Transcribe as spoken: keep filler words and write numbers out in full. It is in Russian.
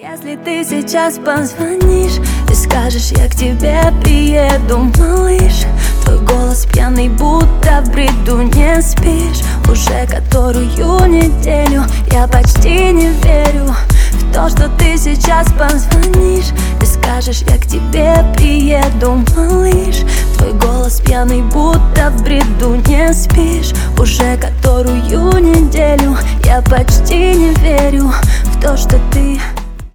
Если ты сейчас позвонишь и скажешь, я к тебе приеду, малыш, твой голос пьяный, будто в бреду. Не спишь уже которую неделю, я почти не верю в то, что ты сейчас позвонишь и скажешь, я к тебе приеду, малыш, твой голос пьяный, будто в бреду. Не спишь уже которую неделю, я почти не верю в то, что ты